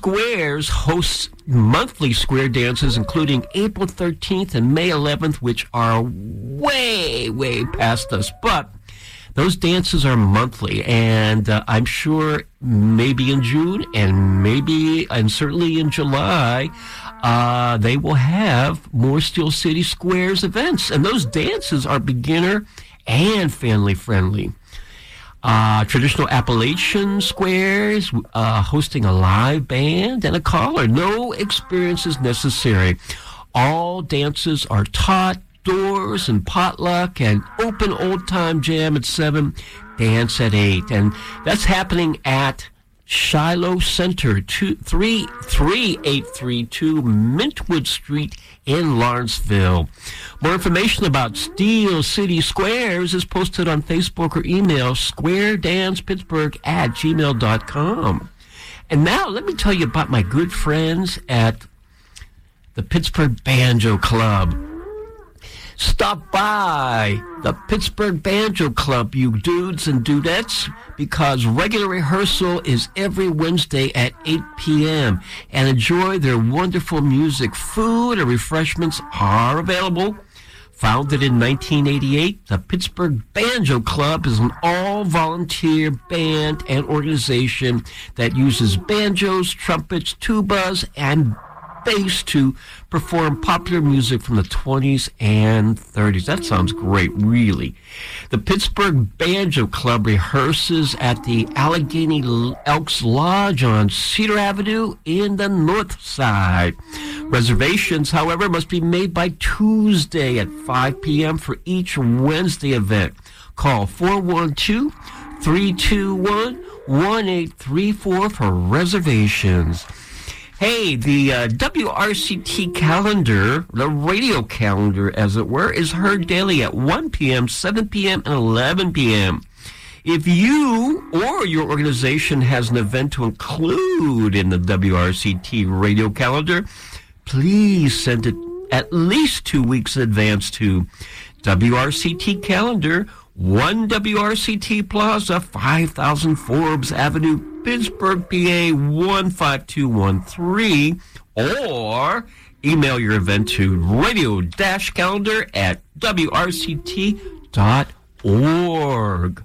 Squares hosts monthly square dances, including April 13th and May 11th, which are way, way past us. But those dances are monthly, and I'm sure maybe in June and certainly in July, they will have more Steel City Squares events. And those dances are beginner and family-friendly. Traditional Appalachian Squares hosting a live band and a caller. No experience is necessary. All dances are taught, doors and potluck and open old-time jam at 7, dance at 8. And that's happening at Shiloh Center, 3832 Mintwood Street in Lawrenceville. More information about Steel City Squares is posted on Facebook or email squaredancepittsburgh@gmail.com. And now let me tell you about my good friends at the Pittsburgh Banjo Club. Stop by the Pittsburgh Banjo Club, you dudes and dudettes, because regular rehearsal is every Wednesday at 8 p.m. and enjoy their wonderful music. Food and refreshments are available. Founded in 1988, the Pittsburgh Banjo Club is an all-volunteer band and organization that uses banjos, trumpets, tubas, and bass to perform popular music from the 20s and 30s. That sounds great, really. The Pittsburgh Banjo Club rehearses at the Allegheny Elks Lodge on Cedar Avenue in the North Side. Reservations, however, must be made by Tuesday at 5 p.m. for each Wednesday event. Call 412-321-1834 for reservations. Hey, the WRCT calendar, the radio calendar, as it were, is heard daily at 1 p.m., 7 p.m., and 11 p.m. If you or your organization has an event to include in the WRCT radio calendar, please send it at least 2 weeks in advance to WRCT Calendar, 1 WRCT Plaza, 5000 Forbes Avenue, Pittsburgh, PA 15213, or email your event to radio-calendar@wrct.org.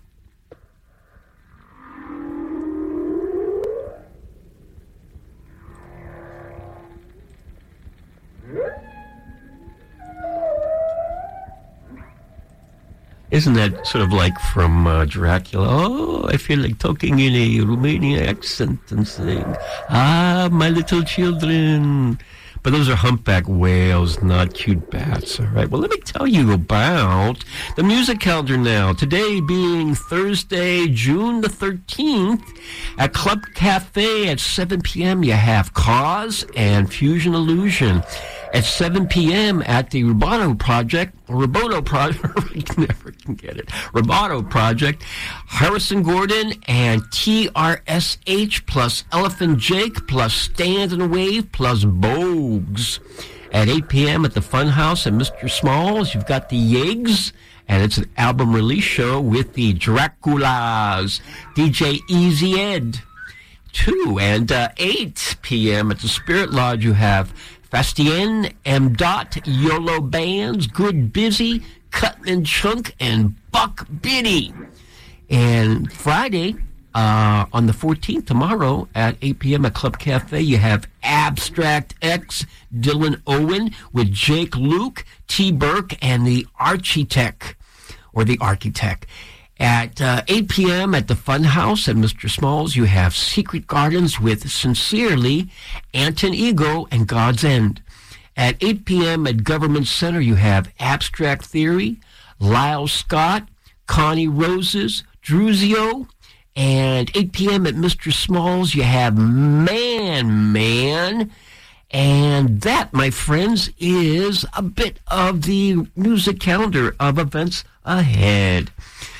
Isn't that sort of like from Dracula? Oh, I feel like talking in a Romanian accent and saying, my little children. But those are humpback whales, not cute bats, all right? Well, let me tell you about the music calendar now. Today being Thursday, June the 13th, at Club Cafe at 7 p.m., you have Cause and Fusion Illusion. At 7 p.m. at the Roboto Project, never can get it, Roboto Project, Harrison Gordon and TRSH plus Elephant Jake plus Stand and Wave plus Bogues. At 8 p.m. at the Funhouse at Mr. Smalls, you've got the Yigs, and it's an album release show with the Draculas, DJ Easy Ed. 2 and 8 p.m. at the Spirit Lodge, you have Fastien, M. YOLO Bands, Good Busy, Cutman Chunk, and Buck Biddy. And Friday, on the 14th, tomorrow, at 8 p.m. at Club Cafe, you have Abstract X, Dylan Owen, with Jake Luke, T. Burke, and the Architect, or the Architect. At 8 p.m. at the Funhouse at Mr. Smalls, you have Secret Gardens with Sincerely, Anton Ego, and God's End. At 8 p.m. at Government Center, you have Abstract Theory, Lyle Scott, Connie Roses, Druzio. And 8 p.m. at Mr. Smalls, you have Man. And that, my friends, is a bit of the music calendar of events ahead.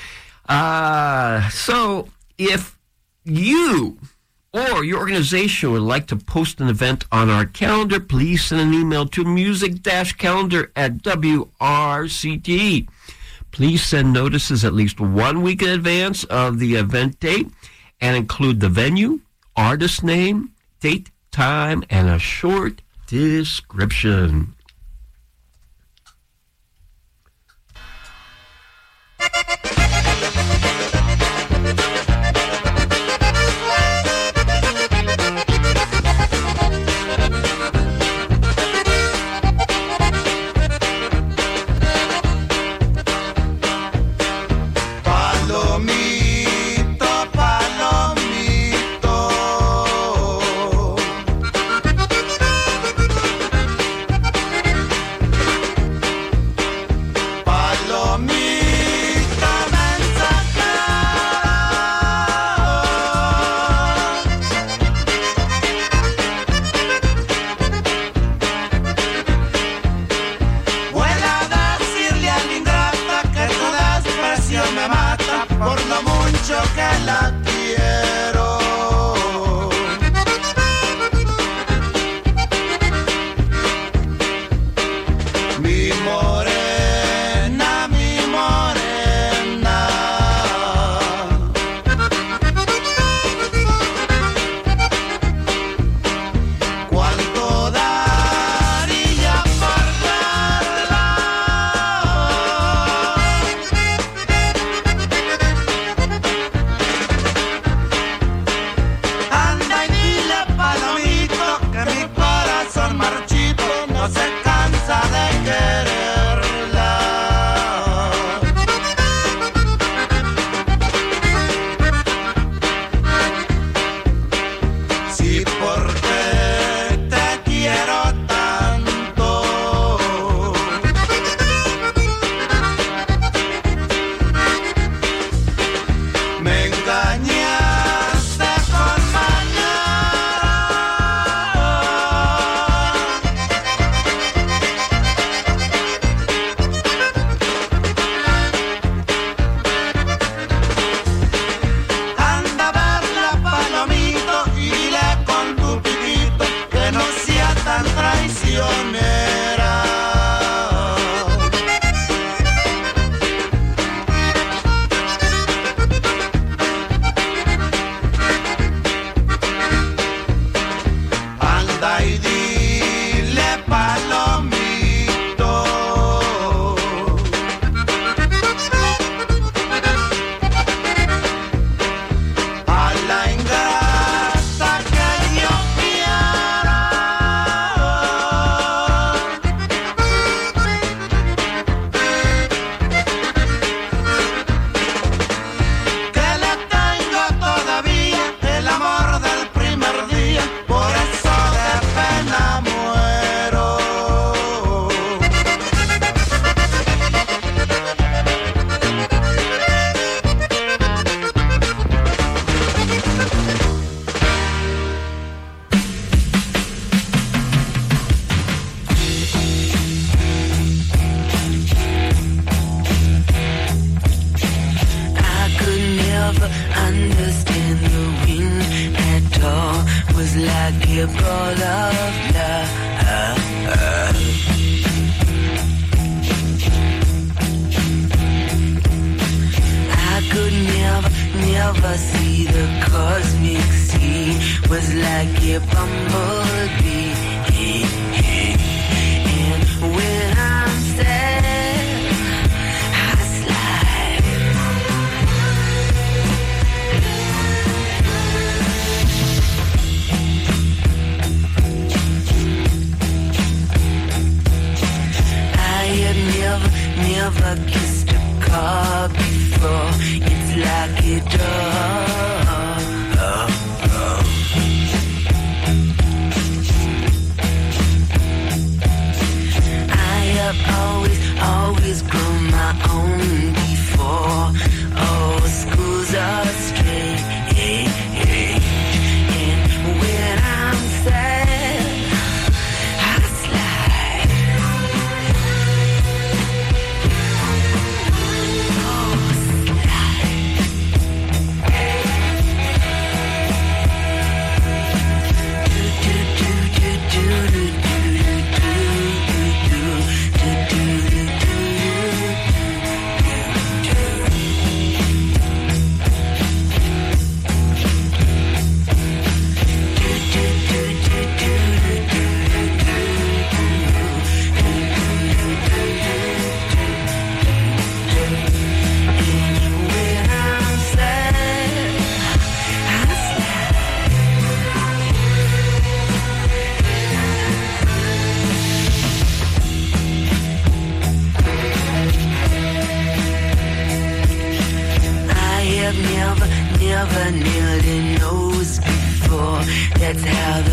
So if you or your organization would like to post an event on our calendar, please send an email to music-calendar@WRCT. Please send notices at least 1 week in advance of the event date and include the venue, artist name, date, time, and a short description.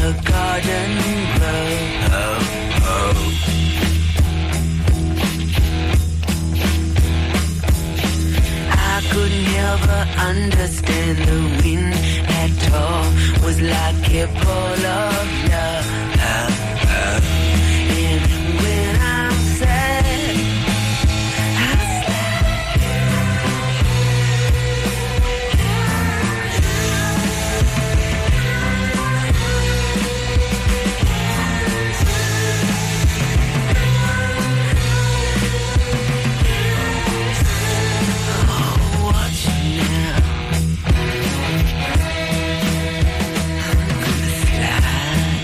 the garden grow. I couldn't ever understand the wind at all. Was like a ball of love. And when I'm sad, I slide.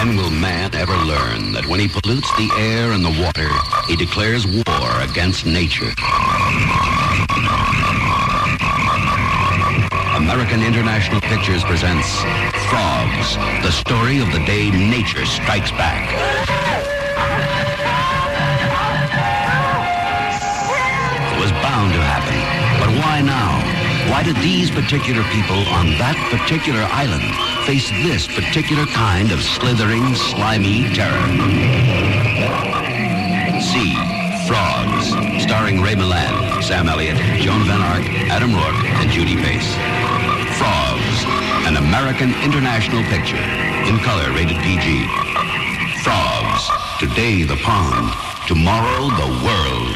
When will man ever learn that when he pollutes the air and the water, he declares war against nature? American International Pictures presents Frogs, the story of the day nature strikes back. It was bound to happen, but why now? Why did these particular people on that particular island face this particular kind of slithering, slimy terror? See Frogs, starring Ray Milland, Sam Elliott, Joan Van Ark, Adam Rourke, and Judy Pace. Frogs, an American International picture, in color rated PG. Frogs, today the pond, tomorrow the world.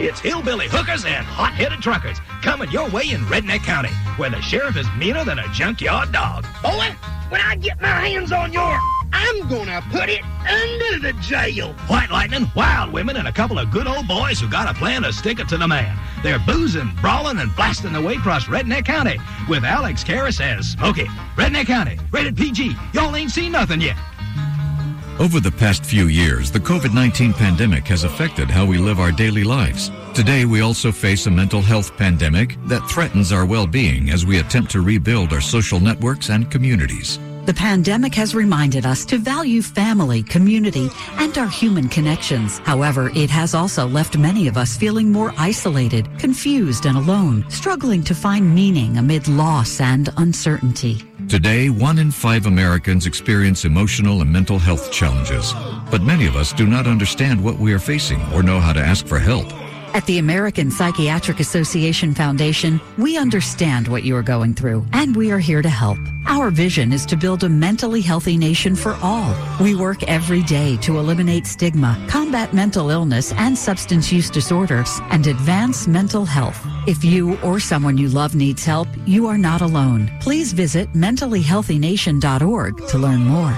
It's hillbilly hookers and hot-headed truckers coming your way in Redneck County, where the sheriff is meaner than a junkyard dog. Boy, when I get my hands on your... I'm gonna put it under the jail. White lightning, wild women, and a couple of good old boys who got a plan to stick it to the man. They're boozing, brawling, and blasting their way across Redneck County with Alex Karras as Smokey. Redneck County, rated PG. Y'all ain't seen nothing yet. Over the past few years, the COVID-19 pandemic has affected how we live our daily lives. Today, we also face a mental health pandemic that threatens our well-being as we attempt to rebuild our social networks and communities. The pandemic has reminded us to value family, community, and our human connections. However, it has also left many of us feeling more isolated, confused, and alone, struggling to find meaning amid loss and uncertainty. Today, 1 in 5 Americans experience emotional and mental health challenges, but many of us do not understand what we are facing or know how to ask for help. At the American Psychiatric Association Foundation, we understand what you are going through, and we are here to help. Our vision is to build a mentally healthy nation for all. We work every day to eliminate stigma, combat mental illness and substance use disorders, and advance mental health. If you or someone you love needs help, you are not alone. Please visit mentallyhealthynation.org to learn more.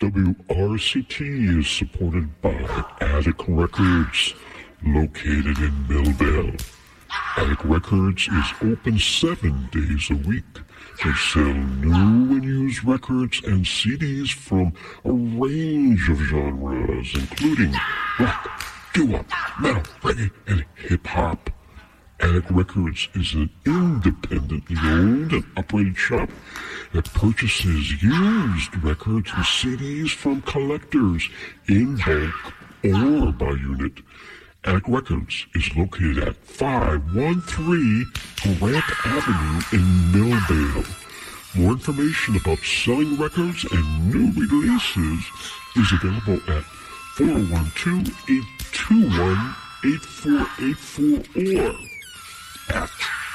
WRCT is supported by Attic Records, located in Millvale. Attic Records is open 7 days a week. They sell new and used records and CDs from a range of genres, including rock, doo-wop, metal, reggae, and hip-hop. Attic Records is an independently owned and operated shop that purchases used records and CDs from collectors in bulk or by unit. Attic Records is located at 513 Grant Avenue in Millvale. More information about selling records and new releases is available at 412-821-8484 or at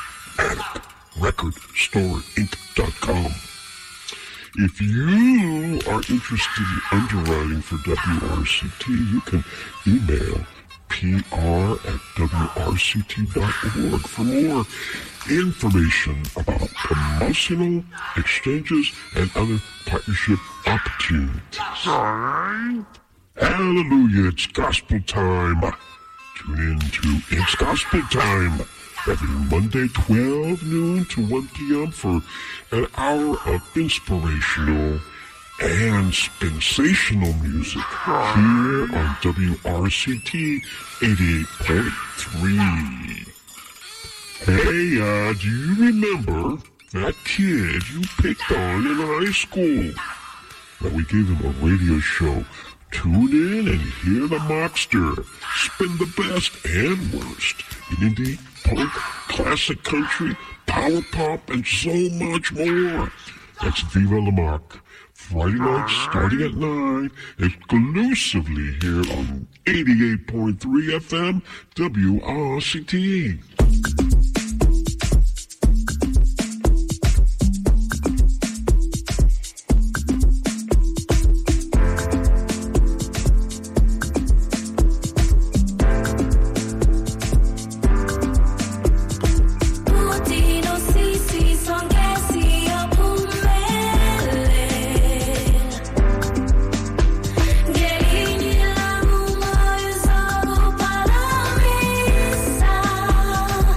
atticrecordstorinc.com. If you are interested in underwriting for WRCT, you can email pr@wrct.org for more information about promotional exchanges and other partnership opportunities. Hallelujah, it's gospel time. Tune in to It's Gospel Time every Monday, 12 noon to 1 p.m. for an hour of inspirational and sensational music here on WRCT 88.3. Hey, do you remember that kid you picked on in high school? Well, we gave him a radio show. Tune in and hear the Mockster spin the best and worst in indie, punk, classic country, power pop, and so much more. That's Viva La Marque. Friday nights starting at 9, exclusively here on 88.3 FM WRCT. Para mí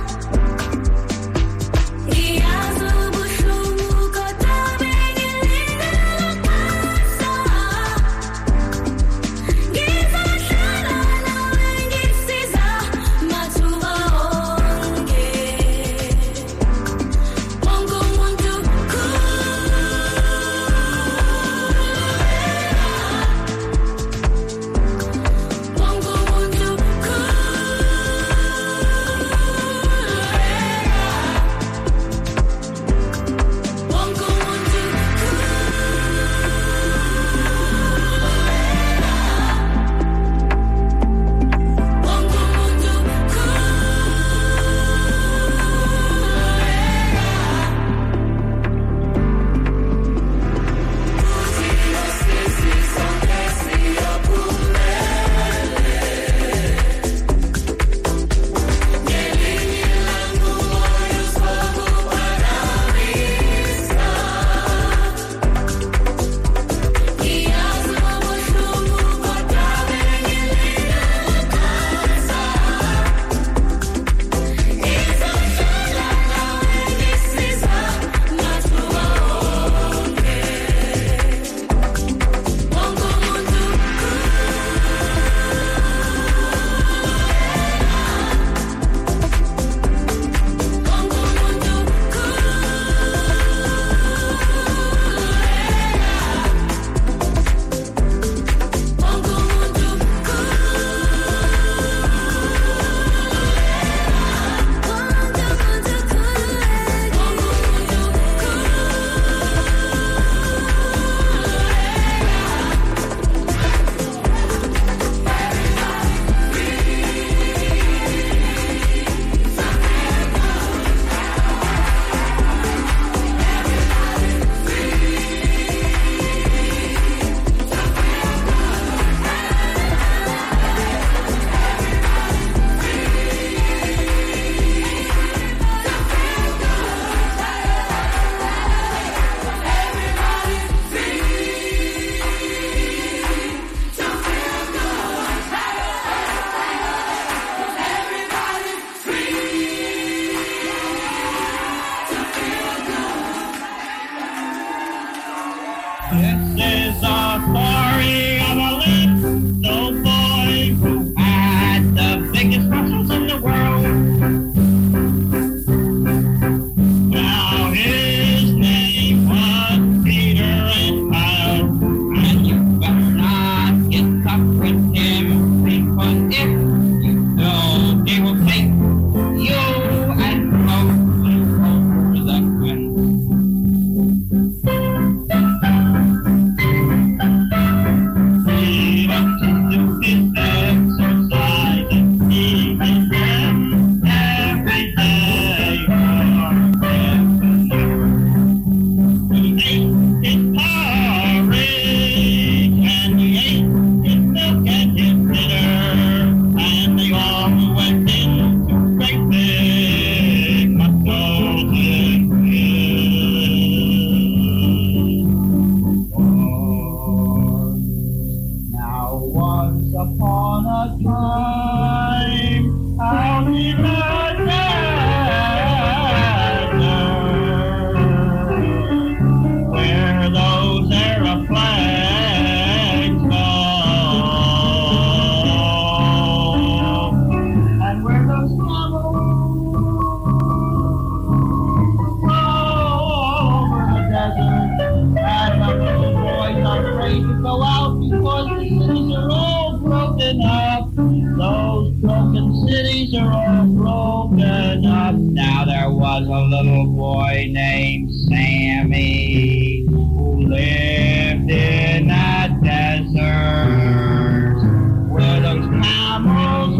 Now there was a little boy named Sammy who lived in a desert where those camels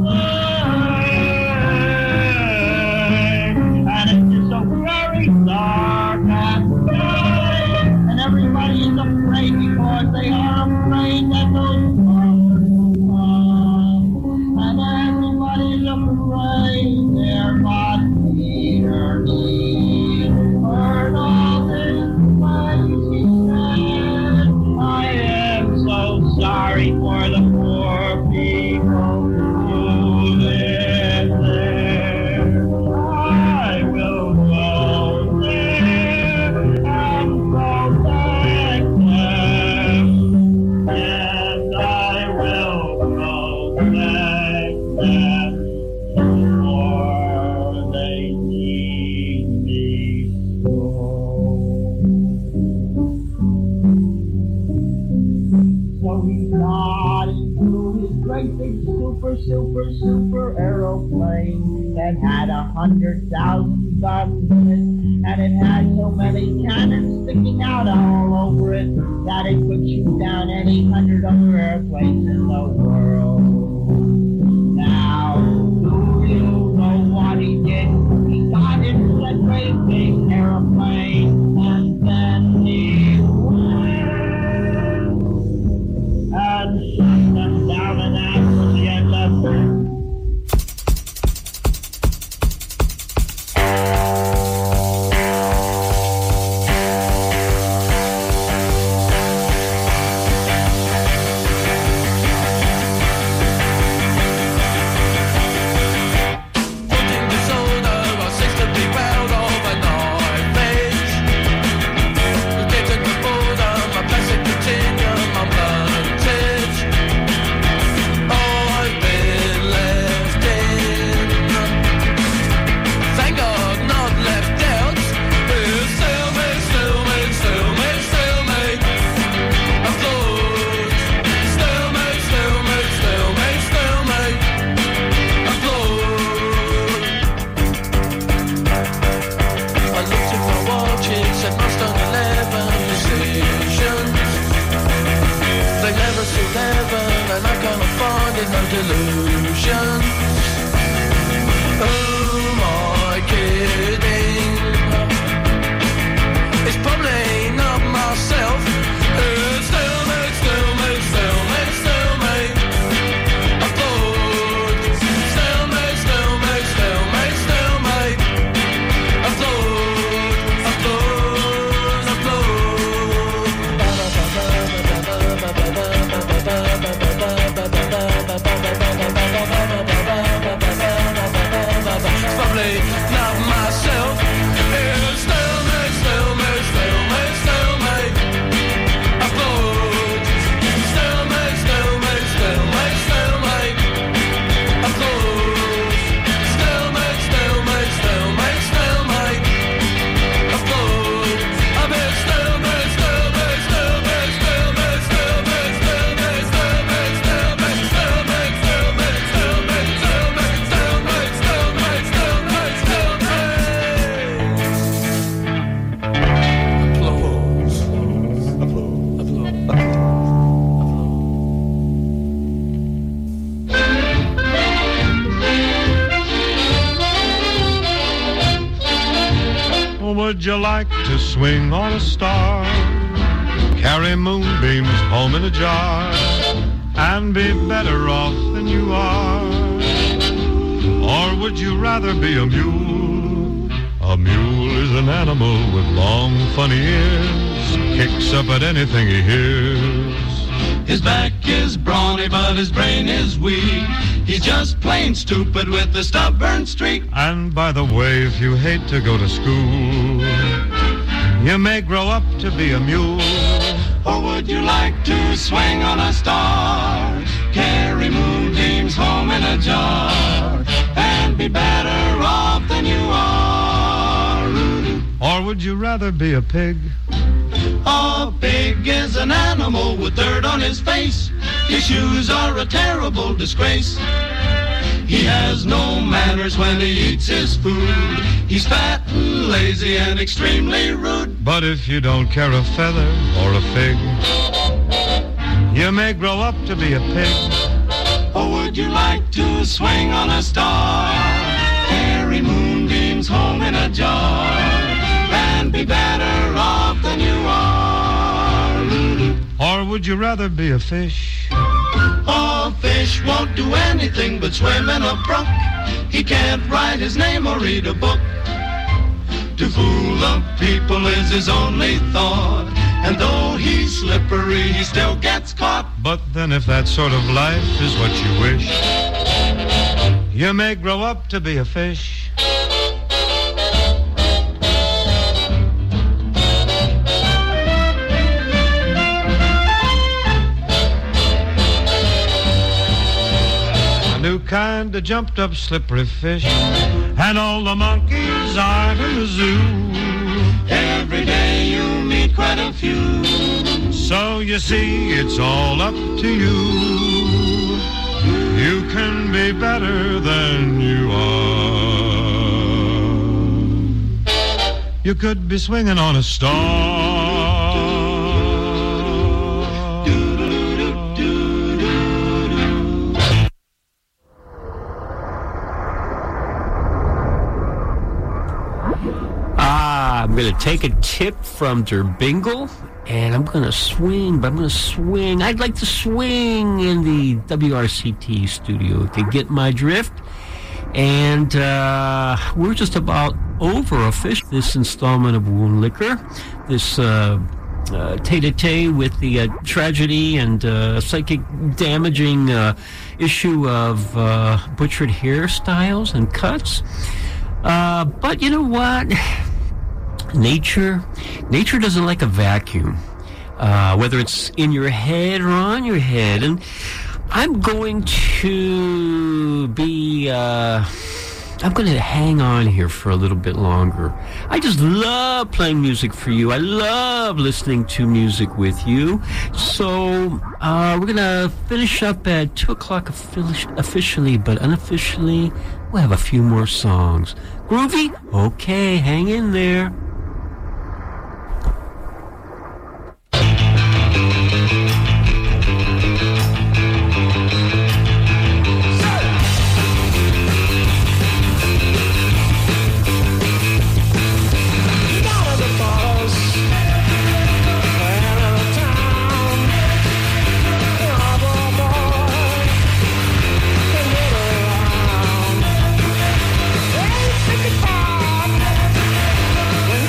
lived. And it's just so very dark and gray, and everybody is afraid because they are afraid that those monsters will come. And everybody's afraid they're not Peter Lee. Heard all this crazy said, I am so sorry for the poor people who live there. I will go there and protect them. Yes, I will protect them. For they need me so. So he got into his great big super aeroplane that had 100,000 guns in it, and it had so many cannons sticking out all over it that it could shoot down any 100 other airplanes in the world. Now, do you know what he did? He got into that great big aeroplane, and then he went and shot them down and actually and left them. Would you like to swing on a star, carry moonbeams home in a jar, and be better off than you are? Or would you rather be a mule? A mule is an animal with long, funny ears, kicks up at anything he hears. His back is brawny, but his brain is weak. He's just plain stupid with a stubborn streak. And by the way, if you hate to go to school, you may grow up to be a mule. Or would you like to swing on a star, carry moonbeams home in a jar, and be better off than you are? Or would you rather be a pig? A pig is an animal with dirt on his face. His shoes are a terrible disgrace. He has no manners when he eats his food. He's fat and lazy and extremely rude. But if you don't care a feather or a fig, you may grow up to be a pig. Or would you like to swing on a star? Carry moonbeams home in a jar and be better off than you are. Or would you rather be a fish? A fish won't do anything but swim in a brook. He can't write his name or read a book. To fool the people is his only thought. And though he's slippery, he still gets caught. But then if that sort of life is what you wish, you may grow up to be a fish. A new kind of jumped up slippery fish, and all the monkeys are in the zoo. Every day you meet quite a few. So you see, it's all up to you. You can be better than you are. You could be swinging on a star. I'm going to take a tip from Der Bingle, and I'm going to swing, but I'm going to swing. I'd like to swing in the WRCT studio to get my drift. And we're just about over a fish this installment of Wound Liquor. This tete-a-tete with the tragedy and psychic damaging issue of butchered hairstyles and cuts. But you know what? Nature doesn't like a vacuum, whether it's in your head or on your head. And I'm going to be, I'm going to hang on here for a little bit longer. I just love playing music for you. I love listening to music with you. So we're going to finish up at 2 o'clock officially, but unofficially, we'll have a few more songs. Groovy? Okay, hang in there. When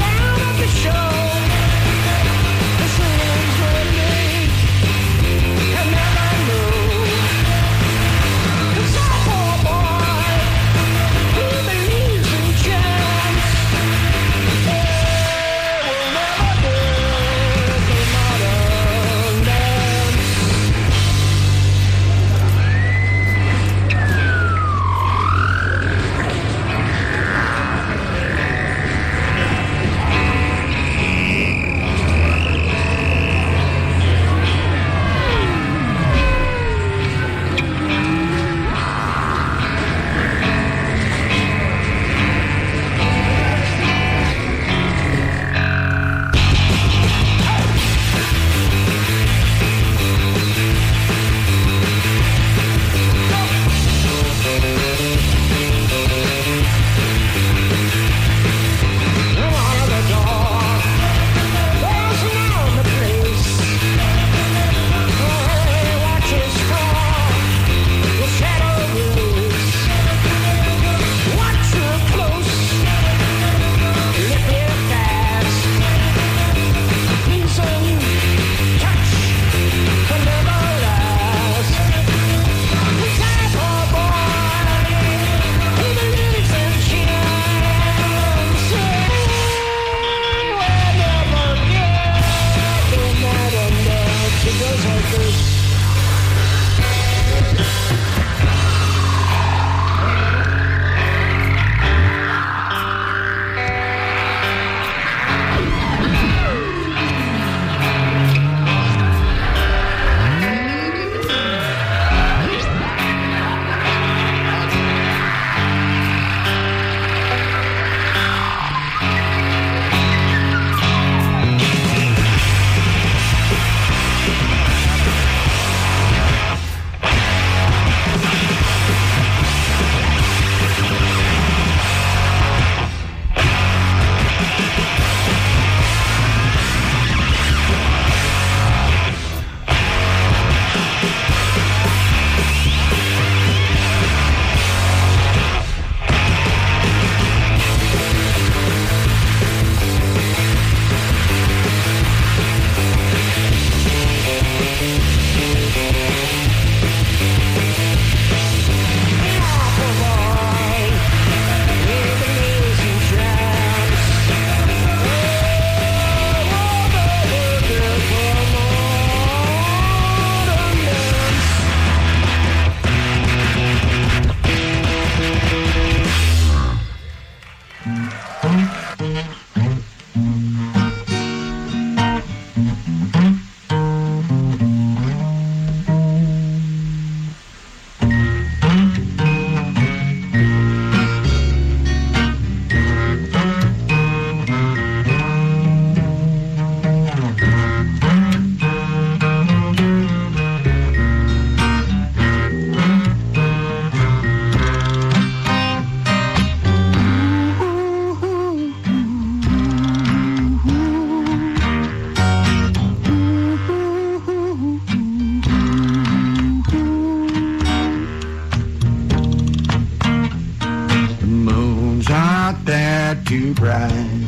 too bright.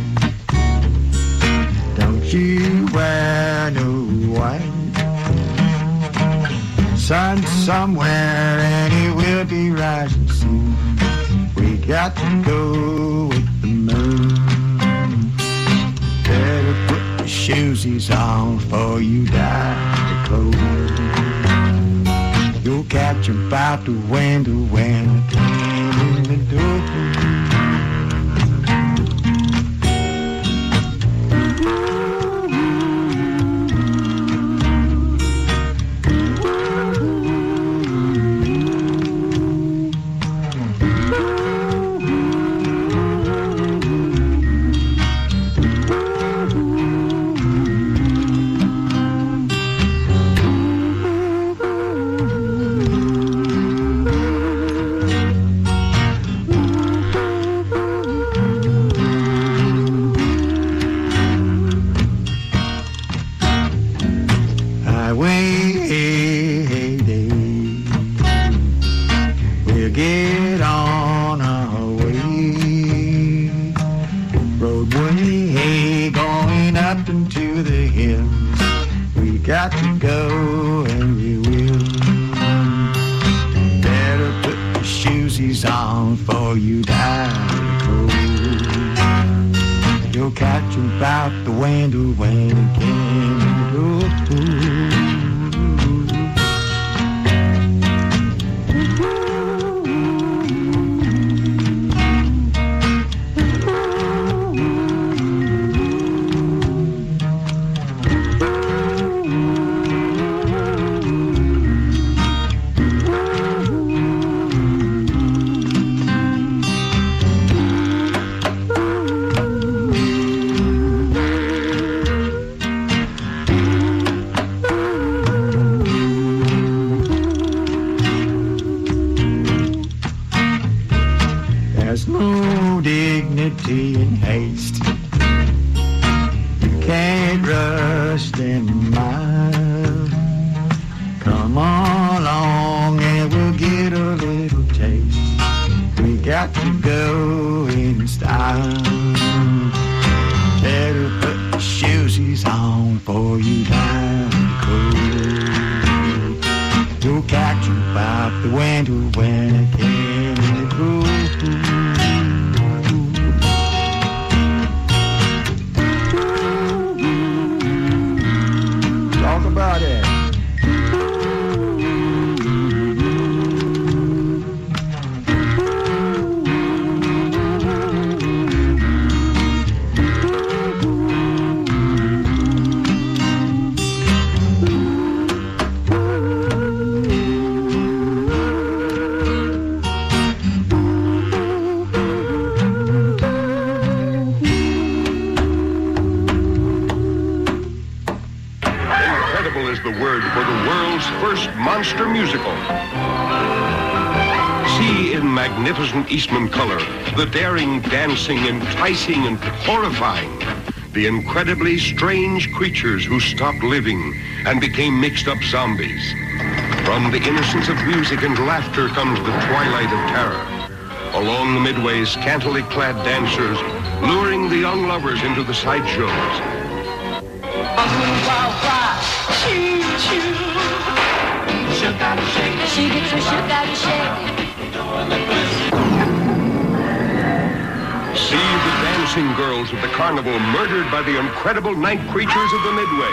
Don't you wear no white. Sun somewhere and it will be rising soon. We got to go with the moon. Better put your shoesies on before you die the cold. You'll catch about the window when the came in the door. Got to go and we will. Better put your shoesies on before you die cold. You'll catch about the window when it came to go. There's no dignity in haste. You can't rush them miles. Come on along and we'll get a little taste. We got to go in style. Better put your shoesies on before you die cold. You'll catch about the window when it can go. Talk about it. First monster musical. See in magnificent Eastman color the daring, dancing, enticing, and horrifying. The incredibly strange creatures who stopped living and became mixed-up zombies. From the innocence of music and laughter comes the twilight of terror. Along the midway, scantily clad dancers luring the young lovers into the sideshows. She gets the shit out of shake. See the dancing girls of the carnival murdered by the incredible night creatures of the Midway.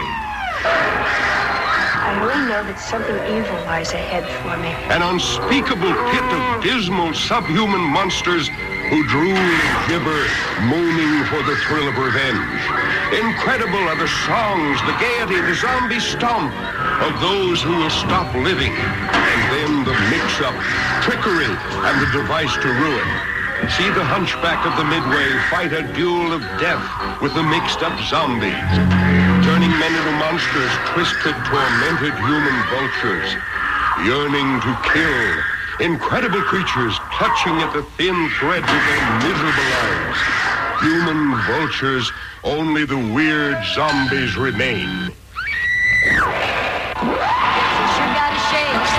I only know that something evil lies ahead for me. An unspeakable pit of dismal subhuman monsters who drool and gibber, moaning for the thrill of revenge. Incredible are the songs, the gaiety, the zombie stomp of those who will stop living. And then the mix-up, trickery, and the device to ruin. See the hunchback of the Midway fight a duel of death with the mixed-up zombies. Turning men into monsters, twisted, tormented human vultures. Yearning to kill. Incredible creatures clutching at the thin threads of their miserable lives. Human vultures, only the weird zombies remain.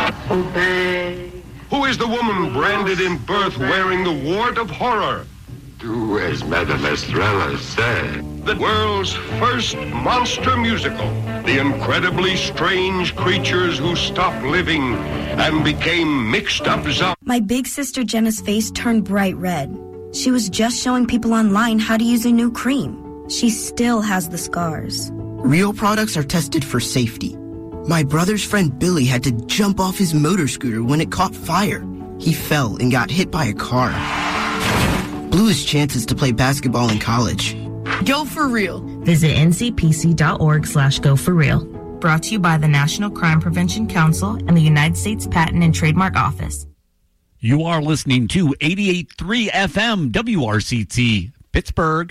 Obey. Who is the woman branded in birth wearing the wart of horror? Do as Madame Estrella said. The world's first monster musical. The incredibly strange creatures who stopped living and became mixed up zombies. My big sister Jenna's face turned bright red. She was just showing people online how to use a new cream. She still has the scars. Real products are tested for safety. My brother's friend Billy had to jump off his motor scooter when it caught fire. He fell and got hit by a car. Blew his chances to play basketball in college. Go for real. Visit ncpc.org/goforreal. Brought to you by the National Crime Prevention Council and the United States Patent and Trademark Office. You are listening to 88.3 FM WRCT Pittsburgh.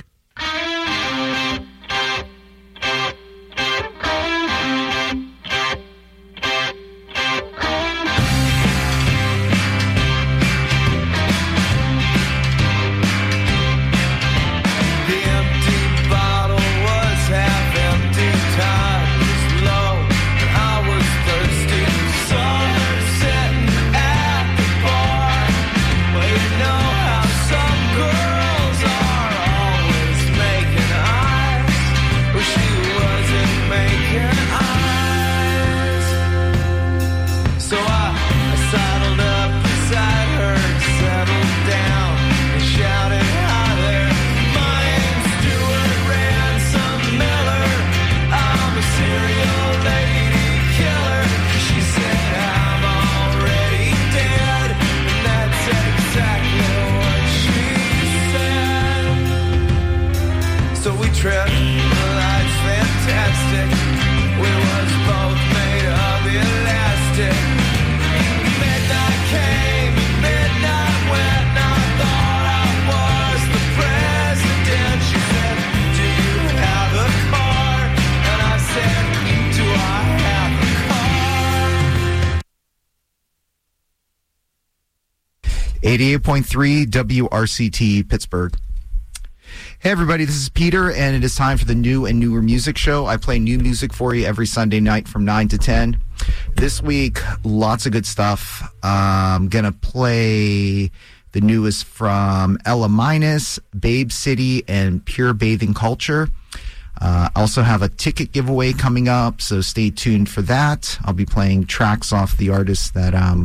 .3 WRCT Pittsburgh. Hey everybody, this is Peter, and it is time for the new and newer music show. I play new music for you every Sunday night from 9 to 10. This week, lots of good stuff. I'm going to play the newest from Ella Minus, Babe City, and Pure Bathing Culture. I also have a ticket giveaway coming up, so stay tuned for that. I'll be playing tracks off the artists that